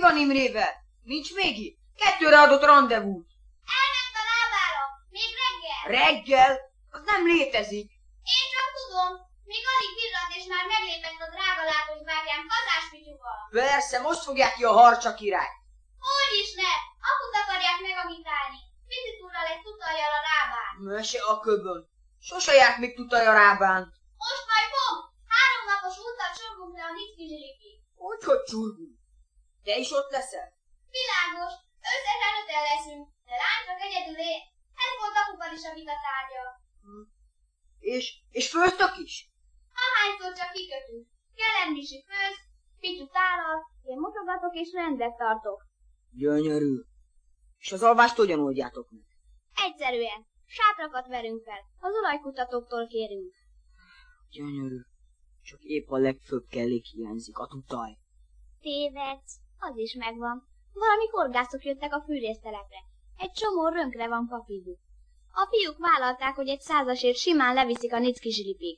van Imrével? Nincs még itt? 2-re adott randevút. Elment a lábára. Még reggel. Reggel? Az nem létezik. Én csak tudom. Még alig pillanat, és már meglépett a drága látos bátyám Kazáspityúval. Persze, most fogják ki a harcsa király. Hogyis ne! Aput akarják megagitálni. Picitúrral egy tutajjal a lábán. Mese a köbön. Sose járt még tutaj a rábán. Most majd fog. 3 napos úttal csorgunk le a Nicki-Zsilipig. Hogy csurgunk? Te is ott leszel? Világos. Összesen 5-en leszünk. De lány csak egyedül én. Ez volt apuval is a vita tárgya. És főztök is? Ahányszor csak kikötünk. Kellen Misi főz, Pityu tálal, én mosogatok és rendet tartok. Gyönyörű. És az alvást hogyan oldjátok meg? Egyszerűen. Sátrakat verünk fel. Az olajkutatóktól kérünk. Gyönyörű. Csak épp a legfőbb kellék hiányzik, a tutaj. Tévedsz. Az is megvan. Valami horgászok jöttek a fűrésztelepre. Egy csomó rönkre van papírjuk. A fiúk vállalták, hogy egy 100-asért simán leviszik a Nicki-Zsilipig.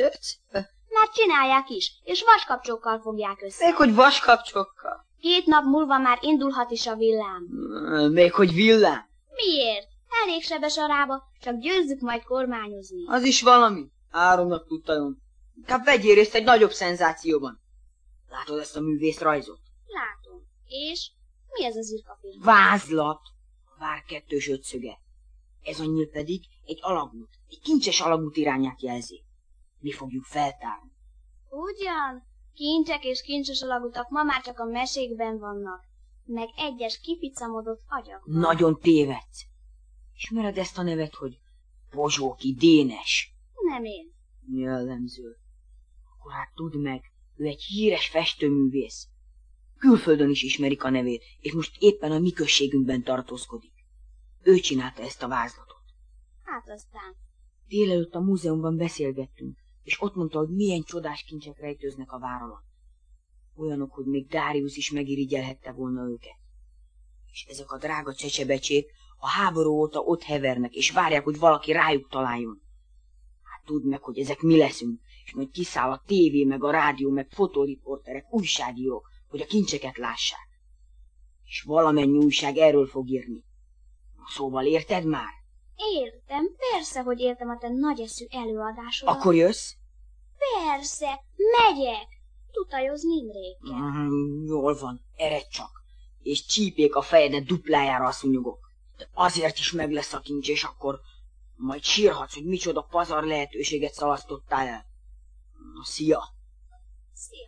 Már csinálják is, és vaskapcsokkal fogják össze. Még hogy vaskapcsokkal? 2 nap múlva már indulhat is a villám. Még hogy villám? Miért? Elég sebes a rába, csak győzzük majd kormányozni. Az is valami. Áronnak tutajon. Inkább vegyél részt egy nagyobb szenzációban. Látod ezt a művészrajzot? Látom. És mi ez az irkafilm? Vázlat. A vár 2-ös ötszöge. Ez a nyíl pedig egy alagút. Egy kincses alagút irányát jelzi. Mi fogjuk feltárni. Ugyan? Kincsek és kincses alagutak ma már csak a mesékben vannak. Meg egyes kipicamodott agyakban. Nagyon tévedsz. Ismered ezt a nevet, hogy Pozsóki Dénes? Nem én. Jellemző. Akkor hát tudd meg, ő egy híres festőművész. Külföldön is ismerik a nevét, és most éppen a mi községünkben tartózkodik. Ő csinálta ezt a vázlatot. Hát aztán. Délelőtt a múzeumban beszélgettünk, és ott mondta, hogy milyen csodás kincsek rejtőznek a vár alatt. Olyanok, hogy még Dáriusz is megirigyelhette volna őket. És ezek a drága csecsebecsék a háború óta ott hevernek, és várják, hogy valaki rájuk találjon. Hát tudd meg, hogy ezek mi leszünk, és majd kiszáll a tévé, meg a rádió, meg fotóriporterek, újságírók, hogy a kincseket lássák. És valamennyi újság erről fog írni. Szóval érted már? Értem, persze, hogy értem a te nagyeszű előadásodat. Akkor jössz? Persze, megyek. Tutajozni Imrékkel. Jól van, eredj csak. És csípjék a fejedet duplájára a szúnyogok. De azért is meg lesz a kincs, és akkor majd sírhatsz, hogy micsoda pazar lehetőséget szalasztottál el. Na, szia! Szia!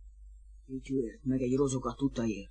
Ügyőért, meg egy rozogat utaért.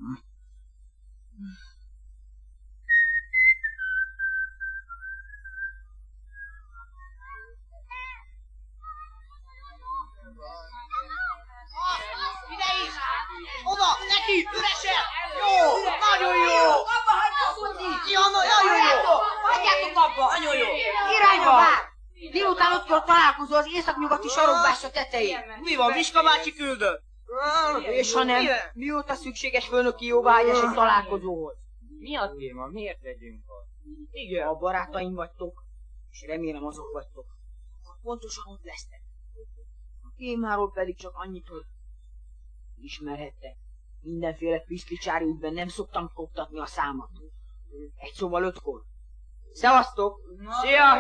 Oda, neki, üresen! Jó, nagyon jó! Abba hagyja a foci! Ja, nagyon jó! Hagyjátok abba! Nagyon jó! Irányba vár! Délután ott kell találkozó az északnyugati sarokvása tetején. Mi van, Miska bácsi küldött? És ha nem, mióta szükséges főnöki jóváhagyás egy találkozóhoz? Mi a téma? Miért legyünk ott? Igen. A barátaim vagytok, és remélem azok vagytok. Akkor pontosan ott lesztek. A témáról pedig csak annyit, hogy ismerhettek. Mindenféle piszlicsári ügyben nem szoktam koptatni a számat. Egy szóval 5-kor. Szevasztok! Szia!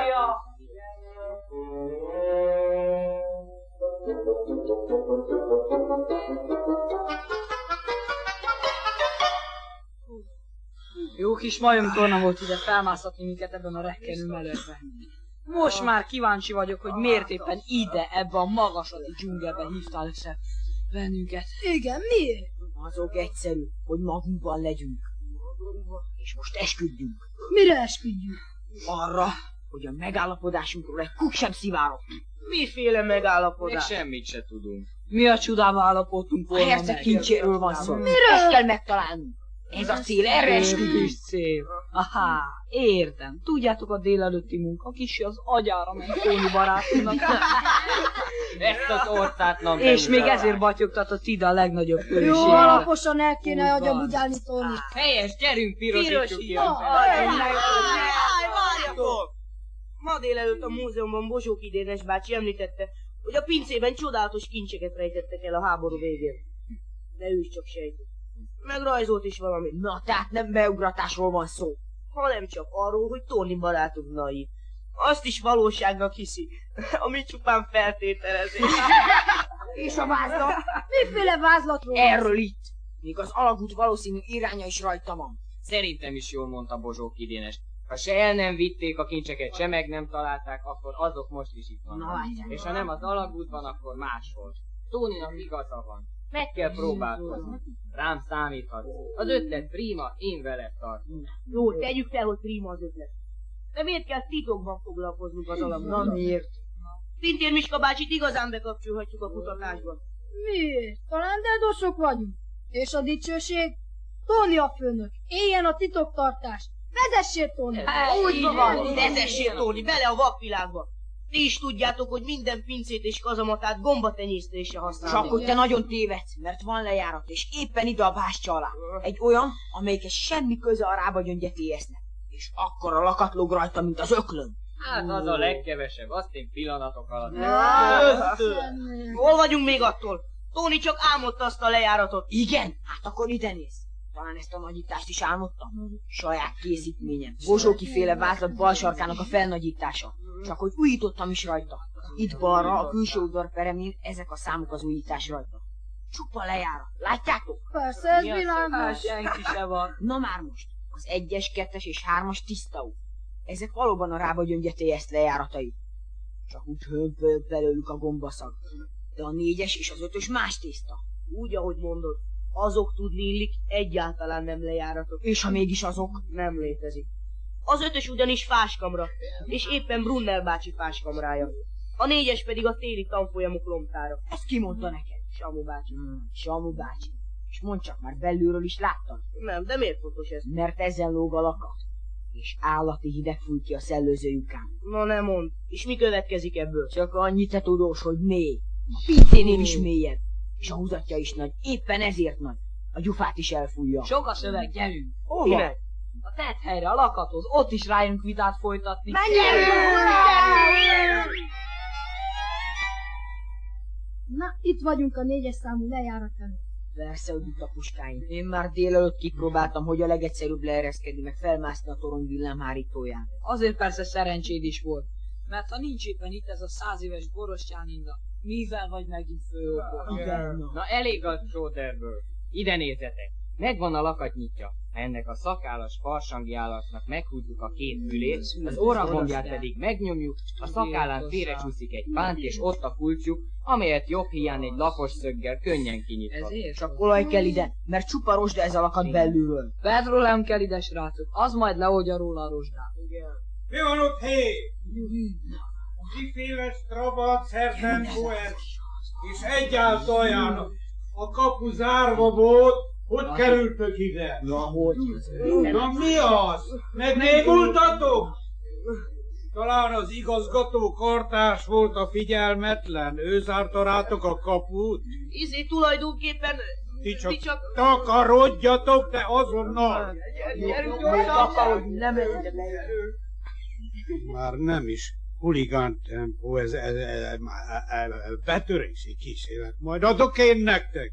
Jó kis majomtorna volt ide felmászatni minket ebben a rekkenő melegben. Most már kíváncsi vagyok, hogy miért éppen ide, ebbe a magasati dzsungelbe hívtál össze bennünket. Igen, miért? Azok egyszerű, hogy magunkban legyünk. És most esküdjünk. Mire esküdjünk? Arra, hogy a megállapodásunkról egy kuk sem szivárog. Miféle Még megállapodás? semmit se tudunk. Mi a csodába állapodtunk A volna herceg meg? kincséről van szó. Miről? Ezt kell megtalálnunk. Ez a cél, erre esküdjünk. Kis cél. Aha, értem. Tudjátok, a délelőtti munka kicsi az agyára ment Tóni barátunknak. Ezt a tortát És még ezért batyogtatott ide a legnagyobb Jó, körösségre. alaposan el kéne Úgy van. agyabugyálni, Tóni. Helyes, gyerünk, pirosítsuk ki. Várjatok! Ma délelőtt a múzeumban Bozsóki Dénes bácsi említette, hogy a pincében csodálatos kincseket rejtettek el a háború végén. De ő is csak sejtett. Meg rajzolt is valamit. Na, tehát nem beugratásról van szó. Hanem csak arról, hogy Tony barátunk naív. Azt is valóságnak hiszi, ami csupán feltételezés. És a vázlat? Miféle vázlatról? Erről itt. Még az alagút valószínű iránya is rajta van. Szerintem is jól mondta Bozsók idénes. Ha se el nem vitték a kincseket, se meg nem találták, akkor azok most is itt vannak. Na, látják. És ha nem az alagútban, akkor máshol. Tóninak igaza van. Meg kell próbálkozni. Rám számíthat. Az ötlet prima, én veled tartom. Jó, tegyük fel, hogy prima az ötlet. De miért kell titokban foglalkoznunk az alagúttal? Na miért? Pintér Miska bácsit igazán bekapcsolhatjuk a kutatásba. Miért? Talán dedosok vagyunk. És a dicsőség? Tony a főnök. Éljen a titoktartás. Vezessél, Tony! Úgy van, vezessél, Tony, bele a vakvilágba. Ti is tudjátok, hogy minden pincét és kazamatát gombatenyésztésre használni. Csak hogy te nagyon tévedsz, mert van lejárat, és éppen ide a bástya alá. Egy olyan, amelyikhez semmi köze a rábagyöngyefélyesznek. És akkora lakat lóg rajta, mint az öklön. Hát az a legkevesebb, azt én pillanatok alatt. Hol vagyunk még attól? Tony csak álmodta azt a lejáratot. Igen? Hát akkor ide néz. Talán ezt a nagyítást is álmodtam. Saját készítményem. Bozsóki féle vázlat bal sarkának a felnagyítása. Csak hogy újítottam is rajta. Itt balra, a külső udvar peremén ezek a számok az újítás rajta. Csupa lejárat. Látjátok? Persze, ez világos. Senki se van. Na már most. Az 1-es, 2-es és 3-as tiszta út. Ezek valóban a rábagyöngyefélyeszt lejáratai. Csak úgy hömpöl belőlük a gombaszag. De a 4-es és az 5-ös más tészta. Úgy, ahogy mondod, azok tudni illik, egyáltalán nem lejáratok. És ha mégis azok? Nem létezik. Az 5-ös ugyanis fáskamra, és éppen Brunner bácsi fáskamrája. A 4-es pedig a téli tanfolyamok lomtára. Ezt ki mondta neked? Samu bácsi. Samu bácsi. És mondd csak, már belülről is láttad? Nem, de miért fontos ez? Mert ezen lóg a lakat. És állati hideg fúj ki a szellőző lyukán. Na nem mond. És mi következik ebből? Csak annyit te tudós, hogy mély. A pinténél is mélyebb. És a húzatja is nagy. Éppen ezért nagy. A gyufát is elfújja. Sok a szöveg, gyerünk. Hova? A tett helyre, a lakathoz. Ott is rájönk vitát folytatni. Na, itt vagyunk a 4-es számú lejárat előtt. Persze, hogy itt a puskáink. Én már délelőtt kipróbáltam, hogy a legegyszerűbb leereszkedni, meg felmászni a torony villámhárítóján. Azért persze szerencséd is volt. Mert ha nincs éppen itt ez a 100 éves Borostyán Inda, mivel vagy megint főokol? Na elég a Schroederből. Ide nézzetek. Megvan a lakatnyitja. Ha ennek a szakállas farsangi állatnak meghúzzuk a két fülét, az orragombját pedig megnyomjuk, a szakállán félrecsúszik egy pánt, és ott a kulcsjuk, amelyet jobb hiány egy lapos szöggel könnyen kinyithat. Ezért? Csak olaj kell ide, mert csupa rozsda ez a lakat belülről. Petrólem kell ide, srácok. Az majd leoldja róla a rozsdát. Mi van ott, hé? Kiféle Strabag szerzett poet, és egyáltalán a kapu zárva volt, hogy kerültök ide? Na, hogy? Na mi az? Megnémultatok? Talán az igazgató kartárs volt a figyelmetlen, ő zárta rátok a kaput? Tulajdonképpen... Ti csak takarodjatok, de azonnal! Gyerünk gyorsan! Már nem is huligán tempó, ez betörési kísérlet. Majd adok én nektek!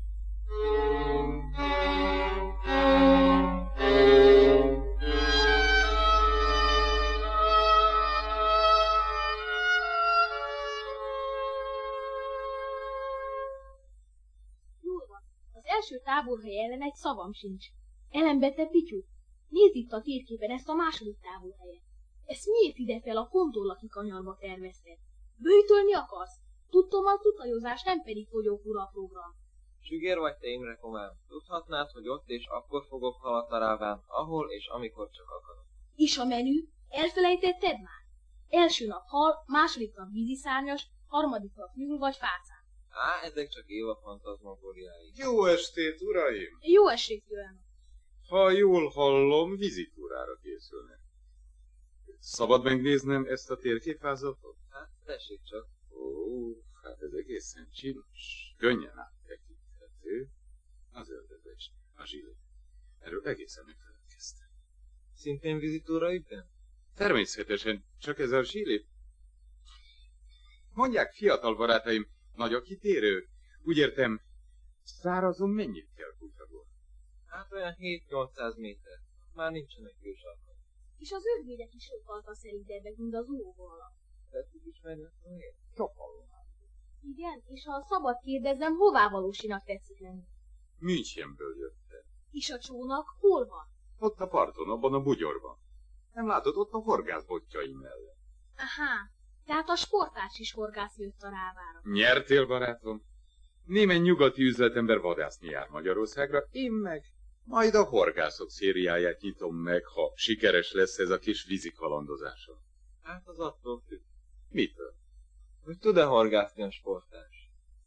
Jól van. Az első táborhely ellen egy szavam sincs. Elembe te pityú. Nézd itt a térképen ezt a második táborhelyet. Ezt miért ide fel a Kondorlaki kanyarba tervezted? Bőjtölni akarsz? Tudtommal tutajozás, nem pedig fogyókúra program. Sügér vagy te, Imre Komár? Tudhatnád, hogy ott és akkor fogok halat a ráván, ahol és amikor csak akarok. És a menü? Elfelejtetted már? Első nap hal, második nap víziszárnyas, harmadik nap nyúl vagy fácán. Á, ezek csak Éva fantazmagóriái. Jó estét, uraim! Jó estét kívánok! Ha jól hallom, vizitúrára készülnek. Szabad megnéznem ezt a térképvázatot? Hát, tessék csak. Ó, hát ez egészen csinos. Könnyen áttekinthető. Az öldözés, a zsilé. Erről egészen megfelelkeztem. Szintén vizitúra ügyben? Természetesen, csak ez a zsilé. Mondják, fiatal barátaim, nagy a kitérő. Úgy értem, szárazon mennyit kell kutatni? Hát olyan 7-800 méter. Már nincsenek ősarkok. És az őrvédek is sokkal szerintebbek, mint az óvala. Tetszik ismerni azt a helyet? Sok hallomás. Igen, és ha szabad kérdezem, hová valósinak tetszik lenni? Münchenből jöttem. És a csónak hol van? Ott a parton, abban a bugyorban. Nem látod, ott a horgászbotjaim mellett. Aha, tehát a sportárs is horgász jött a rávára. Nyertél, barátom? Némely nyugati üzletember vadászni jár Magyarországra, én meg majd a horgászok szériáját nyitom meg, ha sikeres lesz ez a kis vízikalandozása. Hát az attól függ. Mitől? Hogy tud-e horgászni a sportárs?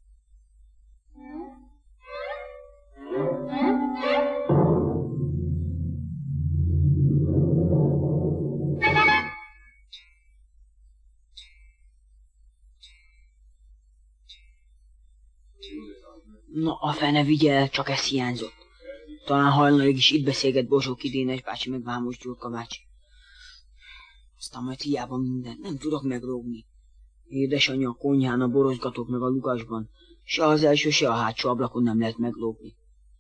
Na, a fene vigye el, csak ez hiányzott. Talán hajnalig is itt beszélget Bozsóki Dénes bácsi meg Vámos Gyurka bácsi. Aztán majd hiába mindent, nem tudok meglógni. Édesanyja a konyhán, a borozgatók meg a lugasban. Se az első, se a hátsó ablakon nem lehet meglógni.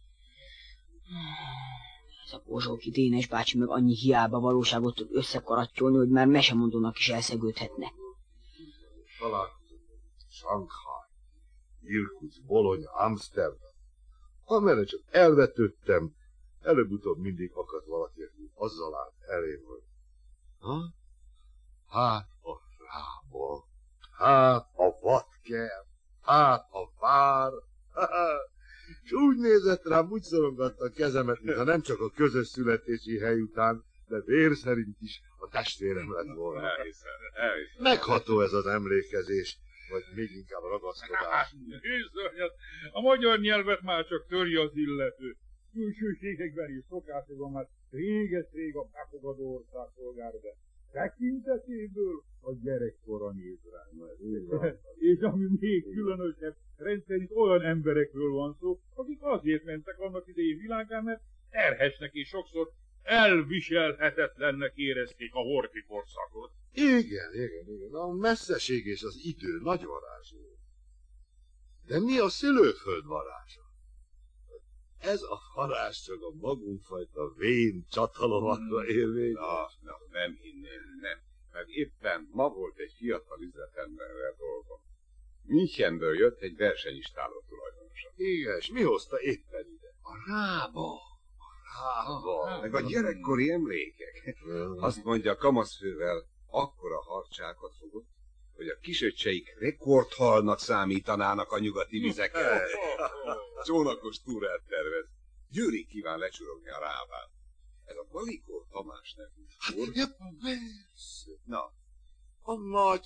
Ez a Bozsóki Dénes bácsi meg annyi hiába valóságot tud összekarattyolni, hogy már mesemondónak is elszegődhetne. Találkozunk. Sanghaj, Irkutsk, Bologna, Amsterdam. Amerre csak elvetődtem, előbb-utóbb mindig akadt valaki, aki azzal állt elém, hogy hát a rába, hát a vadkert, hát a vár. És úgy nézett rám, úgy szorongatta a kezemet, mintha nem csak a közös születési hely után, de vér szerint is a testvérem lett volna. Elhiszem. Megható ez az emlékezés, vagy még inkább ragaszkodás. Bizony, a magyar nyelvet már csak törje az illető. Külsőségekben is szokásokban már réges-rég a befogadó ország szolgál, de tekintetéből a gyerekkora néz rá. És ami még különösebb, rendszerint olyan emberekről van szó, akik azért mentek annak idején világán, mert terhesnek és sokszor elviselhetetlennek érezték a horthy korszakot. Igen. A messzeség és az idő nagy varázsló. De mi a szülőföld varázsa? Ez a varázs csak a magunkfajta vén csatalovakra érvényes. Na, nem hinném, nem. Mert éppen ma volt egy fiatal üzletemberrel dolgom. Münchenből jött egy versenyistáló tulajdonosa. Igen, és mi hozta éppen ide? A rába. Meg Meg a gyerekkori emlékek. Azt mondja, a kamaszfővel akkora harcsákat fogott, hogy a kisöccseik rekordhalnak számítanának a nyugati vizeken. Csónakos túrát tervez. Győrig kíván lecsurogni a rábán. Ez a Balikó Tamás nevű úr. Hát, persze. Na, A nagy